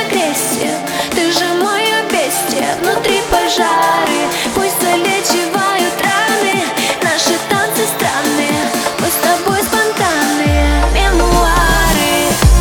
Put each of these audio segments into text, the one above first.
агрессия. Ты же мое бестия, внутри пожары. Пусть залечивают раны наши танцы странные. Мы с тобой спонтанные мемуары.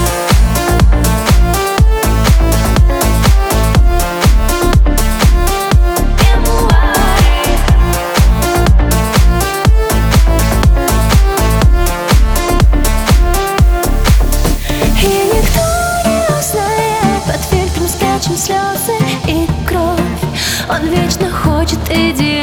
И никто не узнает, под фильтром спрячем слезы и кровь. Он вечно хочет идеи.